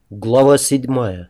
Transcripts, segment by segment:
Глава 7.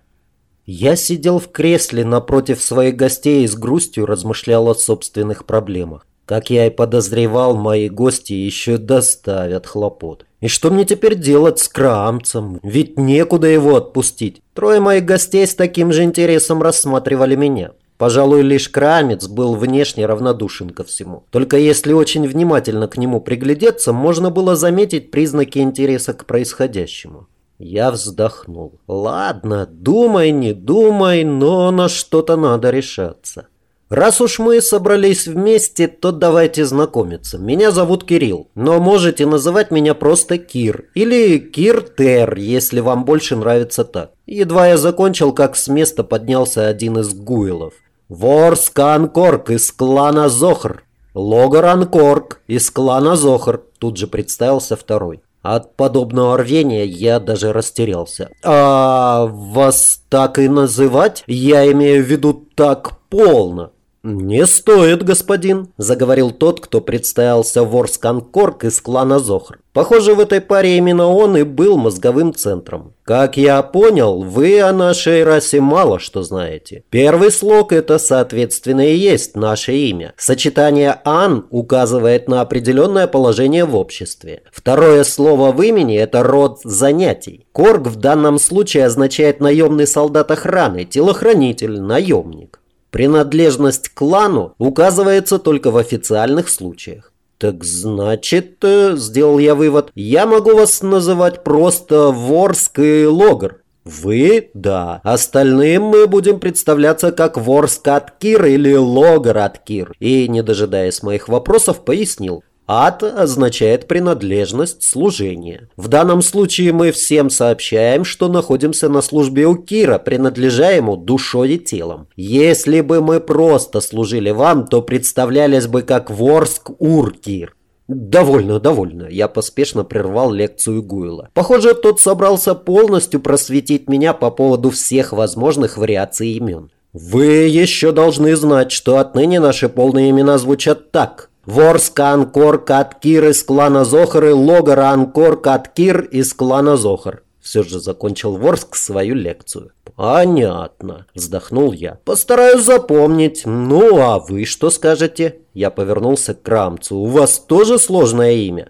Я сидел в кресле напротив своих гостей и с грустью размышлял о собственных проблемах. Как я и подозревал, мои гости еще доставят хлопот. И что мне теперь делать с Крамцем? Ведь некуда его отпустить. Трое моих гостей с таким же интересом рассматривали меня. Пожалуй, лишь Крамец был внешне равнодушен ко всему. Только если очень внимательно к нему приглядеться, можно было заметить признаки интереса к происходящему. Я вздохнул. Ладно, думай, не думай, но на что-то надо решаться. Раз уж мы собрались вместе, то давайте знакомиться. Меня зовут Кирилл, но можете называть меня просто Кир. Или Кир-Тер, если вам больше нравится так. Едва я закончил, как с места поднялся один из гуилов. Ворск Анкорг из клана Зохр. Логар Анкорг из клана Зохр. Тут же представился второй. От подобного рвения я даже растерялся. «А вас так и называть? Я имею в виду так полно». «Не стоит, господин», — заговорил тот, кто представился Ворск Анкорг из клана Зохр. Похоже, в этой паре именно он и был мозговым центром. Как я понял, вы о нашей расе мало что знаете. Первый слог — это, соответственно, и есть наше имя. Сочетание «ан» указывает на определенное положение в обществе. Второе слово в имени — это род занятий. Корг в данном случае означает наемный солдат охраны, телохранитель, наемник. Принадлежность к клану указывается только в официальных случаях. Так значит, сделал я вывод, я могу вас называть просто Ворск и Логар. Вы? Да. Остальным мы будем представляться как Ворск Аткир или Логар Аткир. И, не дожидаясь моих вопросов, пояснил. Ат означает принадлежность, служение. В данном случае мы всем сообщаем, что находимся на службе у Кира, принадлежа ему душой и телом. Если бы мы просто служили вам, то представлялись бы как Ворск Ур-Кир. «Довольно. Я поспешно прервал лекцию Гуила. Похоже, тот собрался полностью просветить меня по поводу всех возможных вариаций имен. Вы еще должны знать, что отныне наши полные имена звучат так. Ворск Анкорг Аткир из клана Зохр и Логар Анкорг Аткир из клана Зохр. Все же закончил Ворск свою лекцию. «Понятно», – вздохнул я. «Постараюсь запомнить. Ну, а вы что скажете?» Я повернулся к Крамцу. «У вас тоже сложное имя?»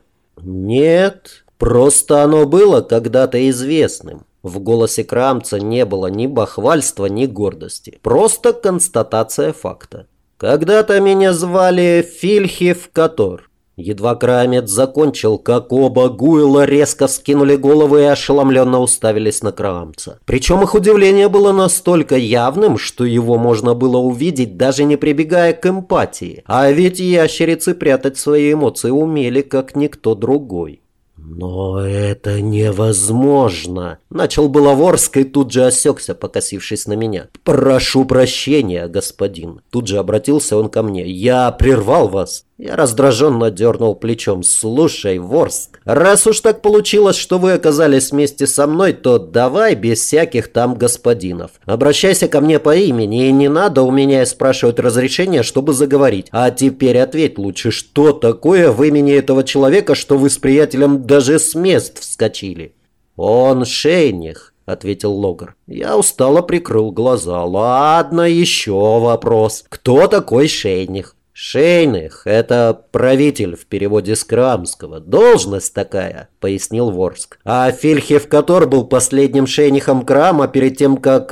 «Нет, просто оно было когда-то известным». В голосе Крамца не было ни бахвальства, ни гордости. Просто констатация факта. «Когда-то меня звали Фильхев Котор». Едва Крамец закончил, как оба Гуила резко вскинули головы и ошеломленно уставились на Крамца. Причем их удивление было настолько явным, что его можно было увидеть, даже не прибегая к эмпатии. А ведь ящерицы прятать свои эмоции умели, как никто другой. «Но это невозможно!» Начал было Ворск и тут же осекся, покосившись на меня. «Прошу прощения, господин!» Тут же обратился он ко мне. «Я прервал вас!» Я раздраженно дернул плечом. «Слушай, Ворск, раз уж так получилось, что вы оказались вместе со мной, то давай без всяких там господинов. Обращайся ко мне по имени, и не надо у меня спрашивать разрешения, чтобы заговорить. А теперь ответь лучше, что такое в имени этого человека, что вы с приятелем даже с мест вскочили?» «Он шейних», — ответил Логар. Я устало прикрыл глаза. «Ладно, еще вопрос. Кто такой шейних?» «Шейних – это правитель в переводе с крамского. Должность такая», – пояснил Ворск. «А Фильхев Котор был последним шейнихом Крама перед тем, как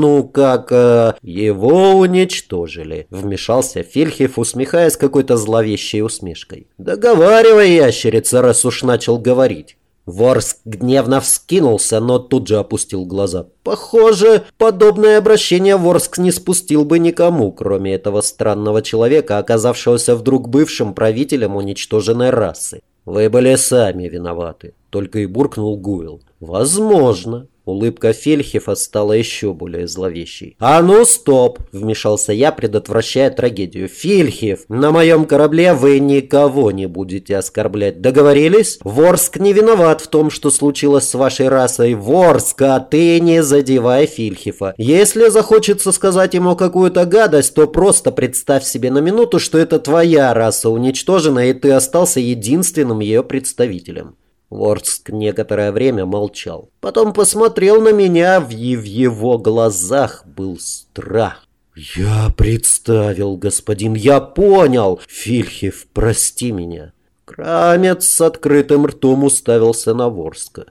его уничтожили», – вмешался Фильхев, усмехаясь какой-то зловещей усмешкой. «Договаривай, ящерица, раз уж начал говорить». Ворск гневно вскинулся, но тут же опустил глаза. Похоже, подобное обращение Ворск не спустил бы никому, кроме этого странного человека, оказавшегося вдруг бывшим правителем уничтоженной расы. «Вы были сами виноваты», — только и буркнул Гуил. «Возможно». Улыбка Фильхефа стала еще более зловещей. «А ну, стоп!» – вмешался я, предотвращая трагедию. «Фильхеф, на моем корабле вы никого не будете оскорблять. Договорились? Ворск не виноват в том, что случилось с вашей расой. Ворск, а ты не задевай Фильхефа. Если захочется сказать ему какую-то гадость, то просто представь себе на минуту, что это твоя раса уничтожена, и ты остался единственным ее представителем». Ворск некоторое время молчал. Потом посмотрел на меня, в его глазах был страх. «Я представил, господин, я понял. Фильхев, прости меня». Крамец с открытым ртом уставился на Ворска.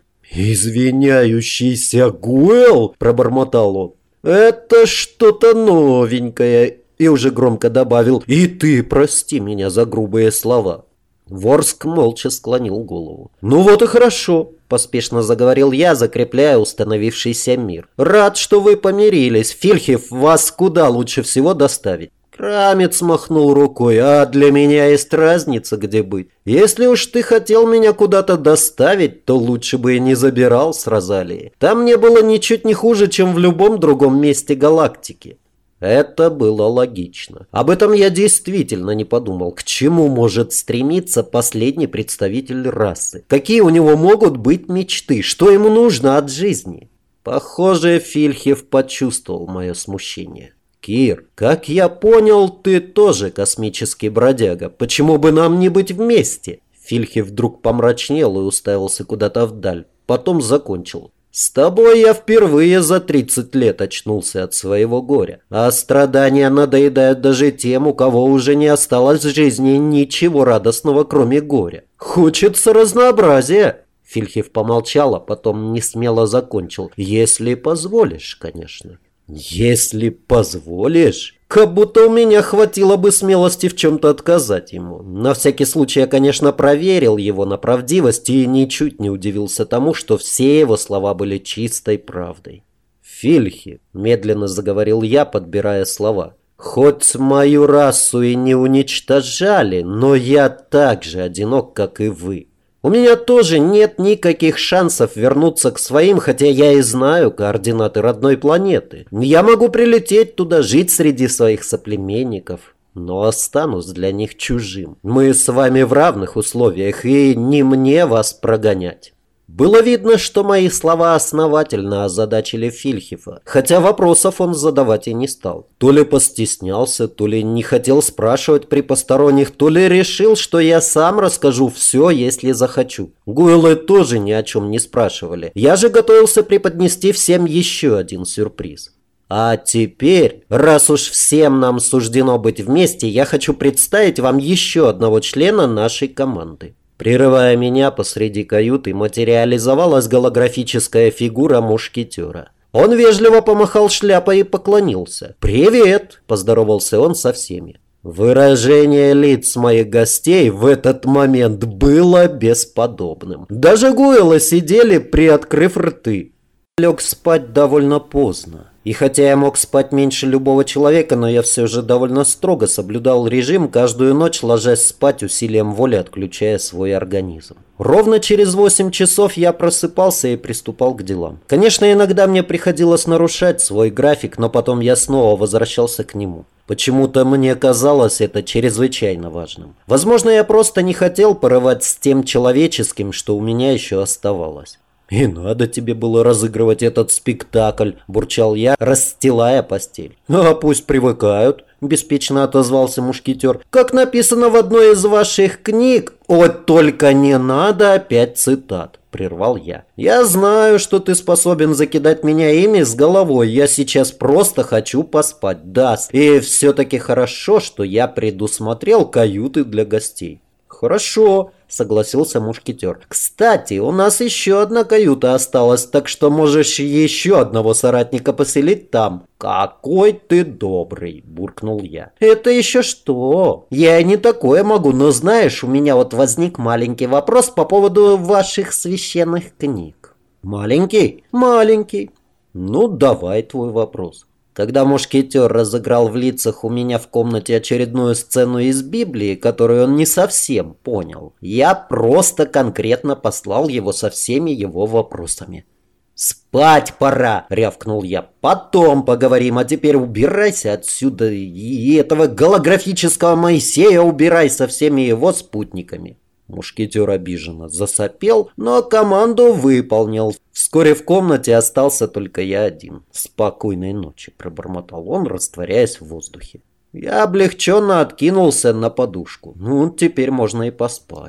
«Извиняющийся Гуэл?» – пробормотал он. «Это что-то новенькое». И уже громко добавил: «И ты прости меня за грубые слова». Ворск молча склонил голову. «Ну вот и хорошо», – поспешно заговорил я, закрепляя установившийся мир. «Рад, что вы помирились. Фильхев, вас куда лучше всего доставить?» Крамец махнул рукой: «А для меня есть разница, где быть. Если уж ты хотел меня куда-то доставить, то лучше бы и не забирал с Розалии. Там мне было ничуть не хуже, чем в любом другом месте галактики». Это было логично. Об этом я действительно не подумал. К чему может стремиться последний представитель расы? Какие у него могут быть мечты? Что ему нужно от жизни? Похоже, Фильхев почувствовал мое смущение. «Кир, как я понял, ты тоже космический бродяга. Почему бы нам не быть вместе?» Фильхев вдруг помрачнел и уставился куда-то вдаль. Потом закончил. «С тобой я впервые за 30 лет очнулся от своего горя. А страдания надоедают даже тем, у кого уже не осталось в жизни ничего радостного, кроме горя. Хочется разнообразия». Фильхев помолчал, а потом несмело закончил. «Если позволишь, конечно». «Если позволишь?» Как будто у меня хватило бы смелости в чем-то отказать ему. На всякий случай я, конечно, проверил его на правдивость и ничуть не удивился тому, что все его слова были чистой правдой. «Фильхи», — медленно заговорил я, подбирая слова, — «хоть мою расу и не уничтожали, но я так же одинок, как и вы. У меня тоже нет никаких шансов вернуться к своим, хотя я и знаю координаты родной планеты. Я могу прилететь туда, жить среди своих соплеменников, но останусь для них чужим. Мы с вами в равных условиях, и не мне вас прогонять». Было видно, что мои слова основательно озадачили Фильхефа, хотя вопросов он задавать и не стал. То ли постеснялся, то ли не хотел спрашивать при посторонних, то ли решил, что я сам расскажу все, если захочу. Гуэлы тоже ни о чем не спрашивали. Я же готовился преподнести всем еще один сюрприз. А теперь, раз уж всем нам суждено быть вместе, я хочу представить вам еще одного члена нашей команды. Прерывая меня посреди каюты, материализовалась голографическая фигура мушкетера. Он вежливо помахал шляпой и поклонился. «Привет!» – поздоровался он со всеми. Выражение лиц моих гостей в этот момент было бесподобным. Даже гуэлы сидели, приоткрыв рты. Лег спать довольно поздно. И хотя я мог спать меньше любого человека, но я все же довольно строго соблюдал режим, каждую ночь ложась спать усилием воли, отключая свой организм. Ровно через 8 часов я просыпался и приступал к делам. Конечно, иногда мне приходилось нарушать свой график, но потом я снова возвращался к нему. Почему-то мне казалось это чрезвычайно важным. Возможно, я просто не хотел порывать с тем человеческим, что у меня еще оставалось. «И надо тебе было разыгрывать этот спектакль», – бурчал я, расстилая постель. «А пусть привыкают», – беспечно отозвался мушкетер. «Как написано в одной из ваших книг, вот только не надо опять цитат», – прервал я. «Я знаю, что ты способен закидать меня ими с головой. Я сейчас просто хочу поспать, да. И все-таки хорошо, что я предусмотрел каюты для гостей». «Хорошо», — согласился мушкетер. «Кстати, у нас еще одна каюта осталась, так что можешь еще одного соратника поселить там». «Какой ты добрый», — буркнул я. «Это еще что? Я и не такое могу, но знаешь, у меня вот возник маленький вопрос по поводу ваших священных книг». «Маленький?» «Маленький». «Ну, давай твой вопрос». Когда мушкетер разыграл в лицах у меня в комнате очередную сцену из Библии, которую он не совсем понял, я просто конкретно послал его со всеми его вопросами. «Спать пора!» – рявкнул я. «Потом поговорим, а теперь убирайся отсюда и этого голографического Моисея убирай со всеми его спутниками». Мушкетер обиженно засопел, но команду выполнил. Вскоре в комнате остался только я один. «Спокойной ночи», – пробормотал он, растворяясь в воздухе. Я облегченно откинулся на подушку. Ну, теперь можно и поспать.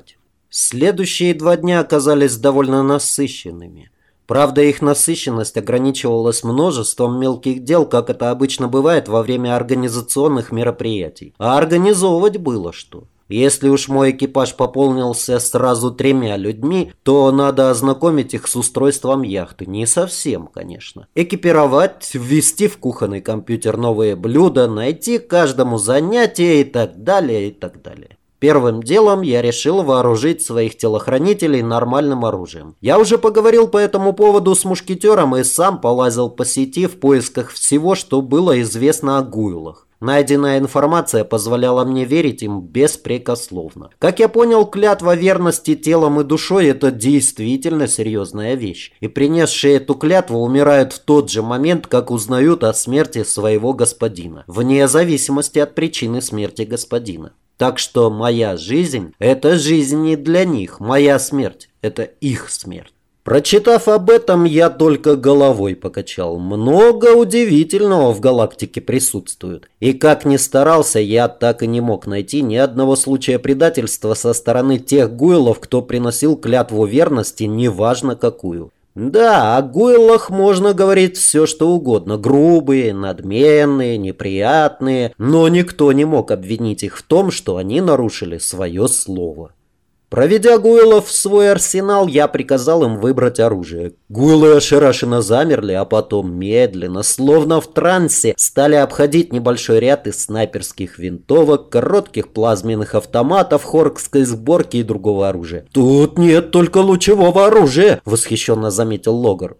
Следующие 2 дня оказались довольно насыщенными. Правда, их насыщенность ограничивалась множеством мелких дел, как это обычно бывает во время организационных мероприятий. А организовывать было что. Если уж мой экипаж пополнился сразу 3 людьми, то надо ознакомить их с устройством яхты. Не совсем, конечно. Экипировать, ввести в кухонный компьютер новые блюда, найти каждому занятие и так далее, и так далее. Первым делом я решил вооружить своих телохранителей нормальным оружием. Я уже поговорил по этому поводу с мушкетером и сам полазил по сети в поисках всего, что было известно о гуйлах. Найденная информация позволяла мне верить им беспрекословно. Как я понял, клятва верности телом и душой – это действительно серьезная вещь. И принесшие эту клятву умирают в тот же момент, как узнают о смерти своего господина, вне зависимости от причины смерти господина. Так что моя жизнь – это жизнь не для них, моя смерть – это их смерть. Прочитав об этом, я только головой покачал. Много удивительного в галактике присутствует. И как ни старался, я так и не мог найти ни одного случая предательства со стороны тех гуйлов, кто приносил клятву верности, неважно какую. Да, о гуйлах можно говорить все, что угодно. Грубые, надменные, неприятные. Но никто не мог обвинить их в том, что они нарушили свое слово. Проведя гуйлов в свой арсенал, я приказал им выбрать оружие. Гуйлы ошарашенно замерли, а потом медленно, словно в трансе, стали обходить небольшой ряд из снайперских винтовок, коротких плазменных автоматов, хоркской сборки и другого оружия. «Тут нет только лучевого оружия», — восхищенно заметил Логар.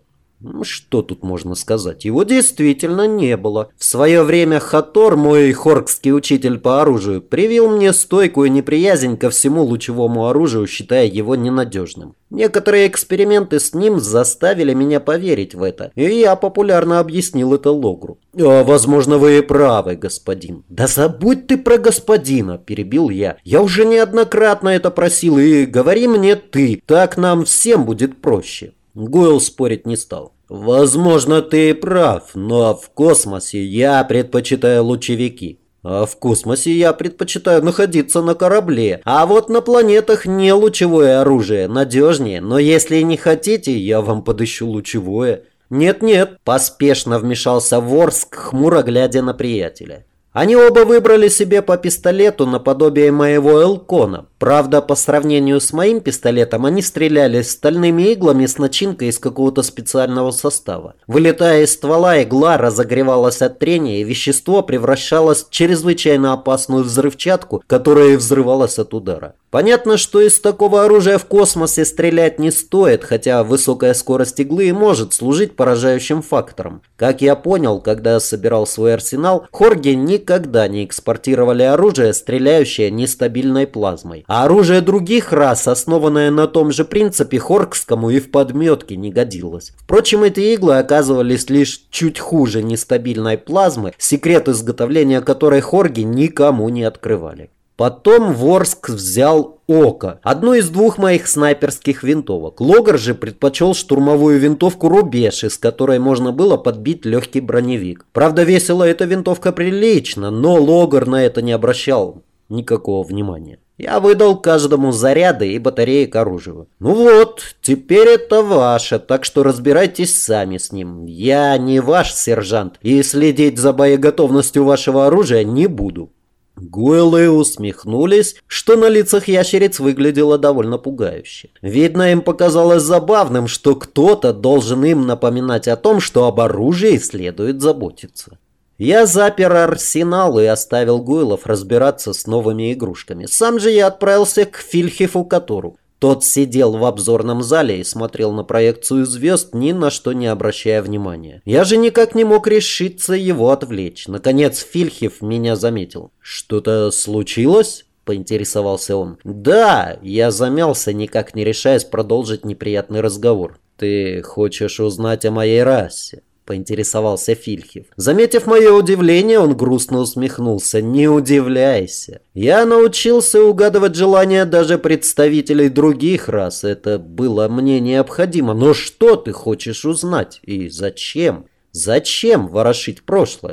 Что тут можно сказать? Его действительно не было. В свое время Хатор, мой хоркский учитель по оружию, привил мне стойкую неприязнь ко всему лучевому оружию, считая его ненадежным. Некоторые эксперименты с ним заставили меня поверить в это, и я популярно объяснил это Логру. «Возможно, вы и правы, господин». «Да забудь ты про господина», – перебил я. «Я уже неоднократно это просил, и говори мне ты, так нам всем будет проще». Гойл спорить не стал. «Возможно, ты и прав, но в космосе я предпочитаю лучевики. А в космосе я предпочитаю находиться на корабле. А вот на планетах не лучевое оружие, надежнее. Но если не хотите, я вам подыщу лучевое». «Нет-нет», – поспешно вмешался Ворск, хмуро глядя на приятеля. Они оба выбрали себе по пистолету наподобие моего Элкона. Правда, по сравнению с моим пистолетом, они стреляли стальными иглами с начинкой из какого-то специального состава. Вылетая из ствола, игла разогревалась от трения, и вещество превращалось в чрезвычайно опасную взрывчатку, которая взрывалась от удара. Понятно, что из такого оружия в космосе стрелять не стоит, хотя высокая скорость иглы может служить поражающим фактором. Как я понял, когда собирал свой арсенал, хорги никогда не экспортировали оружие, стреляющее нестабильной плазмой. А оружие других рас, основанное на том же принципе, хоргскому и в подметке не годилось. Впрочем, эти иглы оказывались лишь чуть хуже нестабильной плазмы, секрет изготовления которой хорги никому не открывали. Потом Ворск взял Око, одну из 2 моих снайперских винтовок. Логар же предпочел штурмовую винтовку Рубеж, из которой можно было подбить легкий броневик. Правда, весила эта винтовка прилично, но Логар на это не обращал никакого внимания. Я выдал каждому заряды и батареи к оружию. Ну вот, теперь это ваше, так что разбирайтесь сами с ним. Я не ваш сержант, и следить за боеготовностью вашего оружия не буду. Гуэллы усмехнулись, что на лицах ящериц выглядело довольно пугающе. Видно, им показалось забавным, что кто-то должен им напоминать о том, что об оружии следует заботиться. Я запер арсенал и оставил Гуэллов разбираться с новыми игрушками. Сам же я отправился к Фильхефу Котору. Тот сидел в обзорном зале и смотрел на проекцию звезд, ни на что не обращая внимания. Я же никак не мог решиться его отвлечь. Наконец Фильхев меня заметил. «Что-то случилось?» – поинтересовался он. «Да», – я замялся, никак не решаясь продолжить неприятный разговор. «Ты хочешь узнать о моей расе?» – поинтересовался Фильхев. Заметив мое удивление, он грустно усмехнулся. «Не удивляйся. Я научился угадывать желания даже представителей других рас. Это было мне необходимо. Но что ты хочешь узнать? И зачем? Зачем ворошить прошлое?»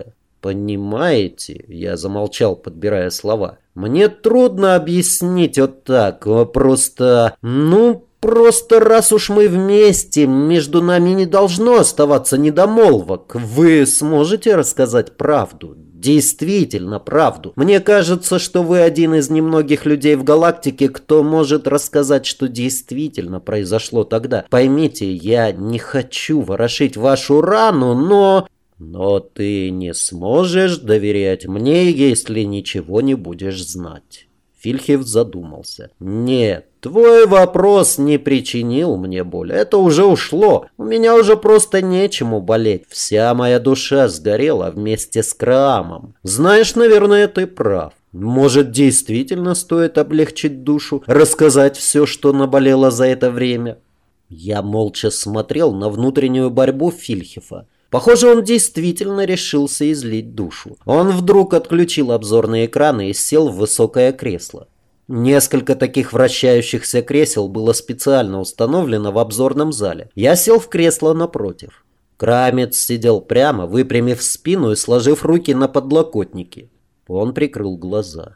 «Понимаете?» — я замолчал, подбирая слова. «Мне трудно объяснить вот так. Просто раз уж мы вместе, между нами не должно оставаться недомолвок. Вы сможете рассказать правду? Действительно правду. Мне кажется, что вы один из немногих людей в галактике, кто может рассказать, что действительно произошло тогда. Поймите, я не хочу ворошить вашу рану, но ты не сможешь доверять мне, если ничего не будешь знать». Фильхев задумался. «Нет, твой вопрос не причинил мне боли. Это уже ушло. У меня уже просто нечему болеть. Вся моя душа сгорела вместе с Краамом. Знаешь, наверное, ты прав. Может, действительно стоит облегчить душу, рассказать все, что наболело за это время?» Я молча смотрел на внутреннюю борьбу Фильхефа. Похоже, он действительно решился излить душу. Он вдруг отключил обзорные экраны и сел в высокое кресло. Несколько таких вращающихся кресел было специально установлено в обзорном зале. Я сел в кресло напротив. Крамец сидел прямо, выпрямив спину и сложив руки на подлокотники. Он прикрыл глаза.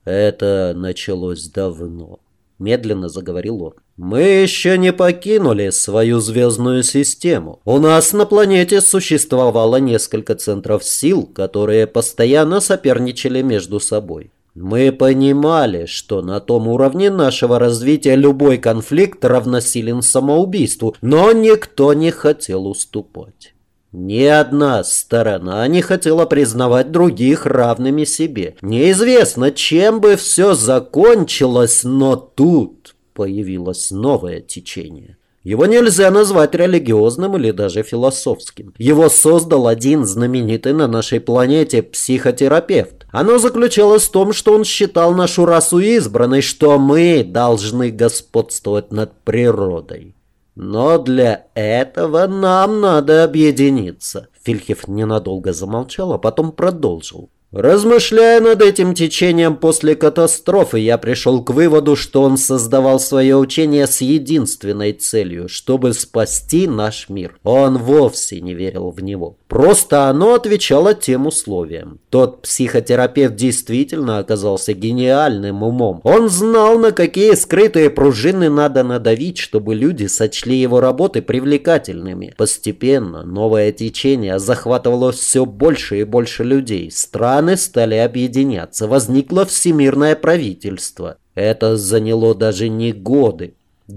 «Это началось давно», — медленно заговорил он. «Мы еще не покинули свою звездную систему. У нас на планете существовало несколько центров сил, которые постоянно соперничали между собой. Мы понимали, что на том уровне нашего развития любой конфликт равносилен самоубийству, но никто не хотел уступать. Ни одна сторона не хотела признавать других равными себе. Неизвестно, чем бы все закончилось, но тут появилось новое течение. Его нельзя назвать религиозным или даже философским. Его создал один знаменитый на нашей планете психотерапевт. Оно заключалось в том, что он считал нашу расу избранной, что мы должны господствовать над природой. Но для этого нам надо объединиться. Фильхев ненадолго замолчал, а потом продолжил. Размышляя над этим течением после катастрофы, я пришел к выводу, что он создавал свое учение с единственной целью, чтобы спасти наш мир. Он вовсе не верил в него. Просто оно отвечало тем условиям. Тот психотерапевт действительно оказался гениальным умом. Он знал, на какие скрытые пружины надо надавить, чтобы люди сочли его работы привлекательными. Постепенно новое течение захватывало все больше и больше людей. Страны стали объединяться. Возникло всемирное правительство. Это заняло даже не годы,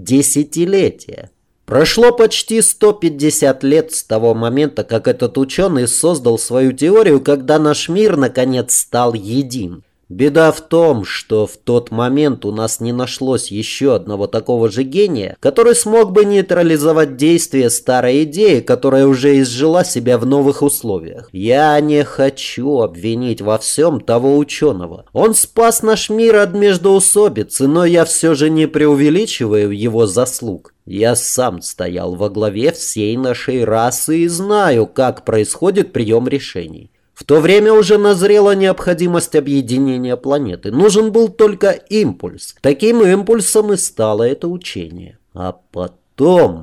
десятилетия. Прошло почти 150 лет с того момента, как этот ученый создал свою теорию, когда наш мир наконец стал един. Беда в том, что в тот момент у нас не нашлось еще одного такого же гения, который смог бы нейтрализовать действие старой идеи, которая уже изжила себя в новых условиях. Я не хочу обвинить во всем того ученого. Он спас наш мир от междоусобицы, но я все же не преувеличиваю его заслуг. Я сам стоял во главе всей нашей расы и знаю, как происходит прием решений. В то время уже назрела необходимость объединения планеты. Нужен был только импульс. Таким импульсом и стало это учение. А потом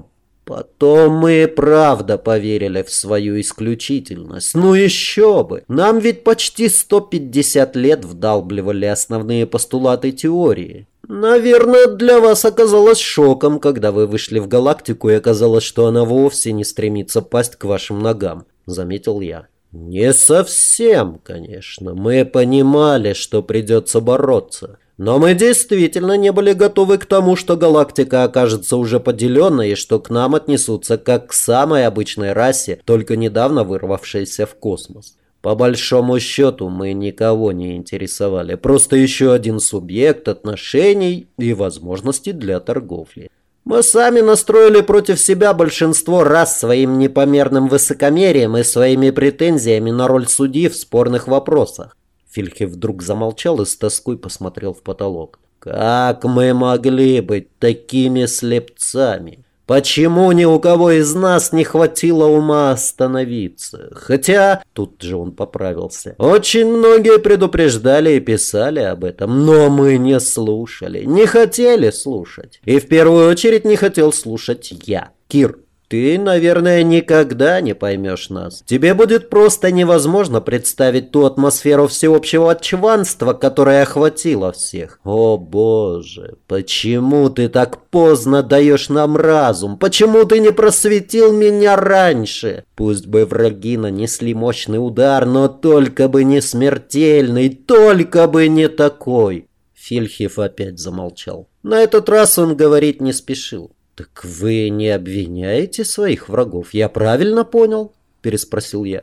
мы правда поверили в свою исключительность. Ну еще бы! Нам ведь почти 150 лет вдалбливали основные постулаты теории. Наверное, для вас оказалось шоком, когда вы вышли в галактику и оказалось, что она вовсе не стремится пасть к вашим ногам, заметил я. Не совсем, конечно. Мы понимали, что придется бороться. Но мы действительно не были готовы к тому, что галактика окажется уже поделенной и что к нам отнесутся как к самой обычной расе, только недавно вырвавшейся в космос. По большому счету мы никого не интересовали. Просто еще один субъект отношений и возможностей для торговли. Мы сами настроили против себя большинство рас своим непомерным высокомерием и своими претензиями на роль судьи в спорных вопросах. Фильхев вдруг замолчал и с тоской посмотрел в потолок. Как мы могли быть такими слепцами? Почему ни у кого из нас не хватило ума остановиться? Хотя, тут же он поправился, очень многие предупреждали и писали об этом, но мы не слушали, не хотели слушать. И в первую очередь не хотел слушать я, Кир. Ты, наверное, никогда не поймешь нас. Тебе будет просто невозможно представить ту атмосферу всеобщего чванства, которая охватила всех. О боже, почему ты так поздно даешь нам разум? Почему ты не просветил меня раньше? Пусть бы враги нанесли мощный удар, но только бы не смертельный, только бы не такой. Фильхев опять замолчал. На этот раз он говорить не спешил. «Так вы не обвиняете своих врагов, я правильно понял?» – переспросил я.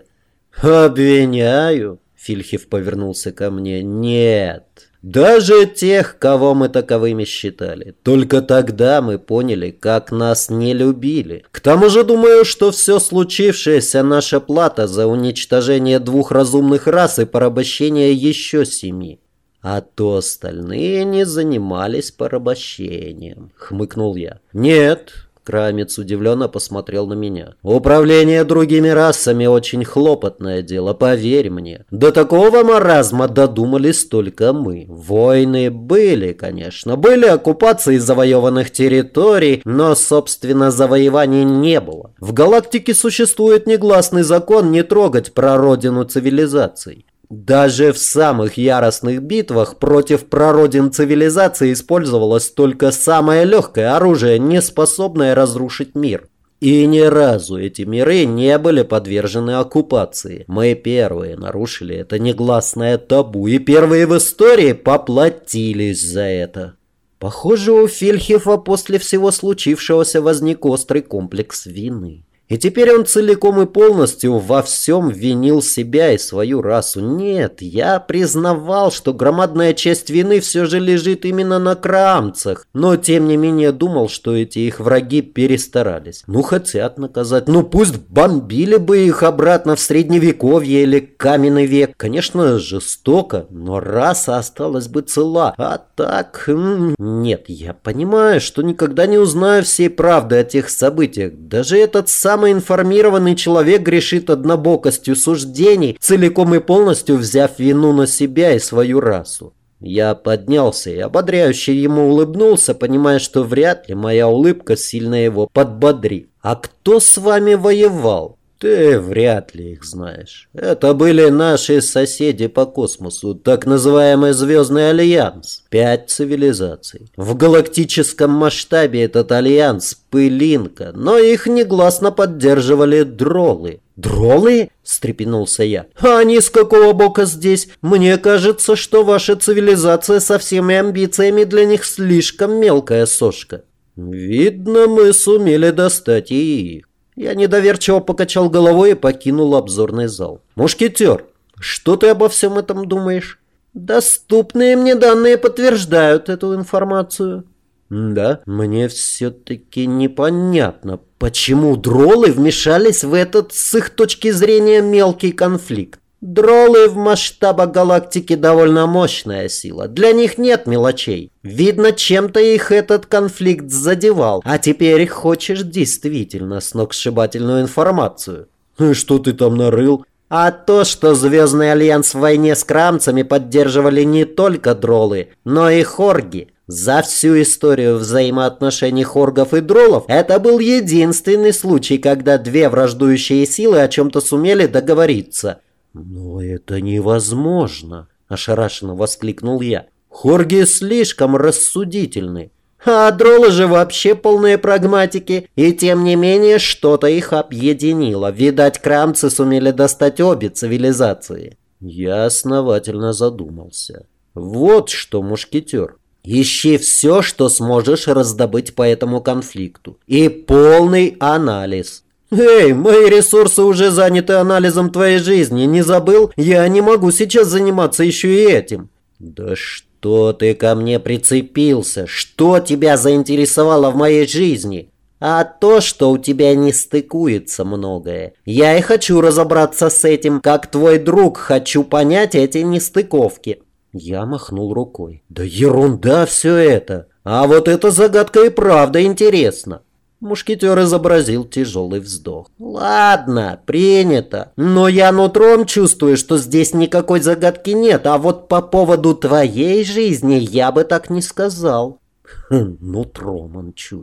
«Обвиняю?» – Фильхев повернулся ко мне. «Нет, даже тех, кого мы таковыми считали. Только тогда мы поняли, как нас не любили. К тому же думаю, что все случившееся наша плата за уничтожение 2 разумных рас и порабощение еще 7. А то остальные не занимались порабощением», — хмыкнул я. «Нет», — Крамец удивленно посмотрел на меня. «Управление другими расами очень хлопотное дело, поверь мне. До такого маразма додумались только мы. Войны были, конечно, были оккупации завоеванных территорий, но, собственно, завоеваний не было. В галактике существует негласный закон не трогать прародину цивилизаций. Даже в самых яростных битвах против прародин цивилизации использовалось только самое легкое оружие, не способное разрушить мир. И ни разу эти миры не были подвержены оккупации. Мы первые нарушили это негласное табу, и первые в истории поплатились за это. Похоже, у Фильхефа после всего случившегося возник острый комплекс вины. И теперь он целиком и полностью во всем винил себя и свою расу. Нет, я признавал, что громадная часть вины все же лежит именно на крамцах, но тем не менее думал, что эти их враги перестарались. Ну, хотят наказать, ну пусть бомбили бы их обратно в средневековье или каменный век. Конечно, жестоко, но раса осталась бы цела. А так, нет, я понимаю, что никогда не узнаю всей правды о тех событиях. Даже этот самый информированный человек грешит однобокостью суждений, целиком и полностью взяв вину на себя и свою расу. Я поднялся и ободряюще ему улыбнулся, понимая, что вряд ли моя улыбка сильно его подбодрит. «А кто с вами воевал?» «Ты вряд ли их знаешь. Это были наши соседи по космосу, так называемый Звездный Альянс. 5 цивилизаций. В галактическом масштабе этот альянс – пылинка, но их негласно поддерживали дроллы». «Дроллы?» – встрепенулся я. «А они с какого бока здесь? Мне кажется, что ваша цивилизация со всеми амбициями для них слишком мелкая сошка». «Видно, мы сумели достать и их». Я недоверчиво покачал головой и покинул обзорный зал. «Мушкетер, что ты обо всем этом думаешь?» «Доступные мне данные подтверждают эту информацию». «Да, мне все-таки непонятно, почему дроллы вмешались в этот, с их точки зрения, мелкий конфликт. Дроллы в масштабах галактики довольно мощная сила. Для них нет мелочей. Видно, чем-то их этот конфликт задевал. А теперь хочешь действительно сногсшибательную информацию». «И что ты там нарыл?» «А то, что Звездный Альянс в войне с крамцами поддерживали не только дроллы, но и хорги. За всю историю взаимоотношений хоргов и дроллов это был единственный случай, когда 2 враждующие силы о чем-то сумели договориться». «Но это невозможно!» – ошарашенно воскликнул я. «Хорги слишком рассудительны. А дроллы же вообще полные прагматики. И тем не менее что-то их объединило. Видать, крамцы сумели достать обе цивилизации». Я основательно задумался. «Вот что, мушкетер, ищи все, что сможешь раздобыть по этому конфликту. И полный анализ». «Эй, мои ресурсы уже заняты анализом твоей жизни, не забыл? Я не могу сейчас заниматься еще и этим». «Да что ты ко мне прицепился? Что тебя заинтересовало в моей жизни?» «А то, что у тебя не стыкуется многое. Я и хочу разобраться с этим, как твой друг хочу понять эти нестыковки». Я махнул рукой. «Да ерунда все это. А вот эта загадка и правда интересна». Мушкетер изобразил тяжелый вздох. «Ладно, принято. Но я нутром чувствую, что здесь никакой загадки нет, а вот по поводу твоей жизни я бы так не сказал». «Нутром он чует.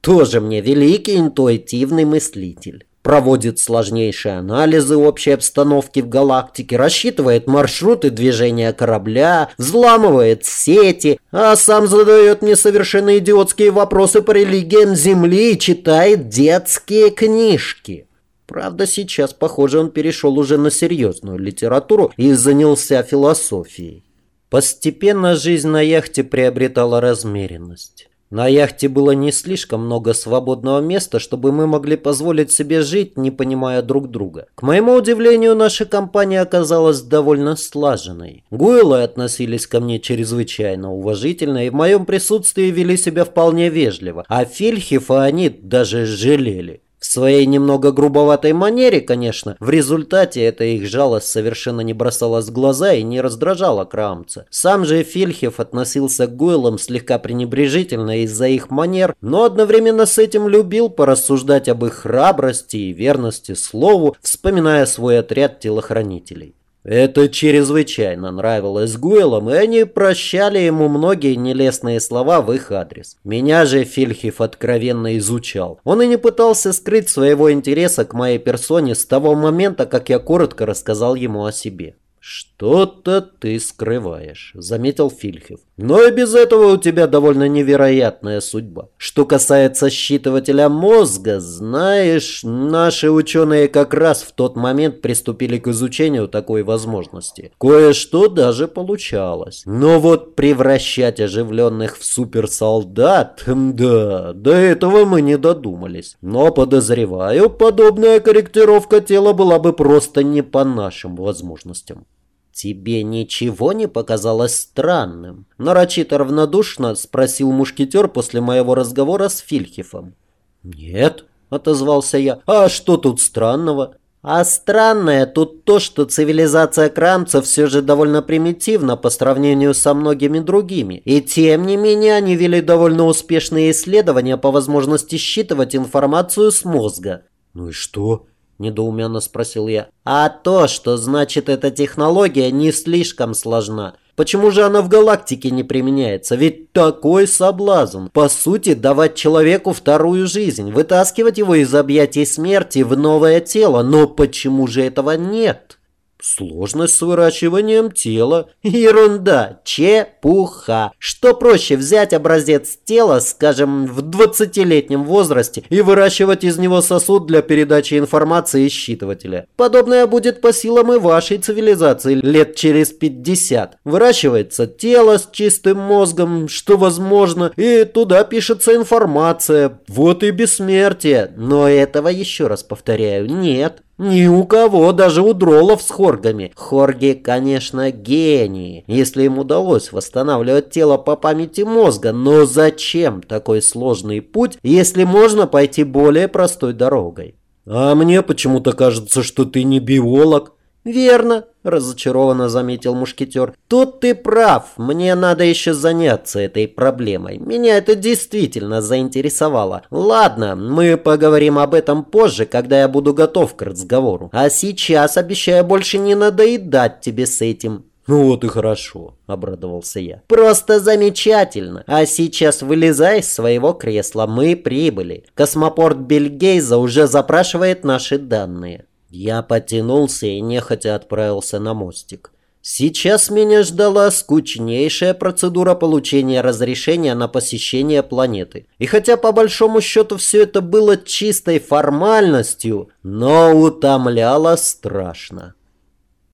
Тоже мне великий интуитивный мыслитель. Проводит сложнейшие анализы общей обстановки в галактике, рассчитывает маршруты движения корабля, взламывает сети, а сам задает мне совершенно идиотские вопросы по религиям Земли и читает детские книжки. Правда, сейчас, похоже, он перешел уже на серьезную литературу и занялся философией. Постепенно жизнь на яхте приобретала размеренность. На яхте было не слишком много свободного места, чтобы мы могли позволить себе жить, не понимая друг друга. К моему удивлению, наша компания оказалась довольно слаженной. Гуэллы относились ко мне чрезвычайно уважительно и в моем присутствии вели себя вполне вежливо, а Фильхифа они даже жалели. В своей немного грубоватой манере, конечно, в результате эта их жалость совершенно не бросалась в глаза и не раздражала Крамца. Сам же Фильхев относился к Гуэллам слегка пренебрежительно из-за их манер, но одновременно с этим любил порассуждать об их храбрости и верности слову, вспоминая свой отряд телохранителей. Это чрезвычайно нравилось Гуэллам, и они прощали ему многие нелестные слова в их адрес. Меня же Фильхев откровенно изучал. Он и не пытался скрыть своего интереса к моей персоне с того момента, как я коротко рассказал ему о себе. «Что-то ты скрываешь», — заметил Фильхев. «Но и без этого у тебя довольно невероятная судьба. Что касается считывателя мозга, знаешь, наши ученые как раз в тот момент приступили к изучению такой возможности. Кое-что даже получалось. Но вот превращать оживленных в суперсолдат, да, до этого мы не додумались. Но, подозреваю, подобная корректировка тела была бы просто не по нашим возможностям». «Тебе ничего не показалось странным?» Нарочито равнодушно спросил мушкетер после моего разговора с Фильхефом. «Нет», — отозвался я, — «а что тут странного?» «А странное тут то, что цивилизация Крамца все же довольно примитивна по сравнению со многими другими. И тем не менее они вели довольно успешные исследования по возможности считывать информацию с мозга». «Ну и что?» — недоуменно спросил я. «А то, что значит эта технология не слишком сложна. Почему же она в галактике не применяется? Ведь такой соблазн. По сути, давать человеку вторую жизнь, вытаскивать его из объятий смерти в новое тело. Но почему же этого нет?» «Сложность с выращиванием тела». «Ерунда, чепуха. Что проще взять образец тела, скажем, в 20-летнем возрасте и выращивать из него сосуд для передачи информации из считывателя? Подобное будет по силам и вашей цивилизации лет через 50. Выращивается тело с чистым мозгом, что возможно, и туда пишется информация. Вот и бессмертие. Но этого, еще раз повторяю, нет. Ни у кого, даже у дроллов с хоргами. Хорги, конечно, гении, если им удалось восстанавливать тело по памяти мозга. Но зачем такой сложный путь, если можно пойти более простой дорогой? «А мне почему-то кажется, что ты не биолог». «Верно», — разочарованно заметил мушкетер. «Тут ты прав. Мне надо еще заняться этой проблемой. Меня это действительно заинтересовало. Ладно, мы поговорим об этом позже, когда я буду готов к разговору. А сейчас обещаю больше не надоедать тебе с этим». «Ну вот и хорошо», — обрадовался я. «Просто замечательно. А сейчас вылезай из своего кресла. Мы прибыли. Космопорт Бельгейза уже запрашивает наши данные». Я потянулся и нехотя отправился на мостик. Сейчас меня ждала скучнейшая процедура получения разрешения на посещение планеты. И хотя по большому счету все это было чистой формальностью, но утомляло страшно.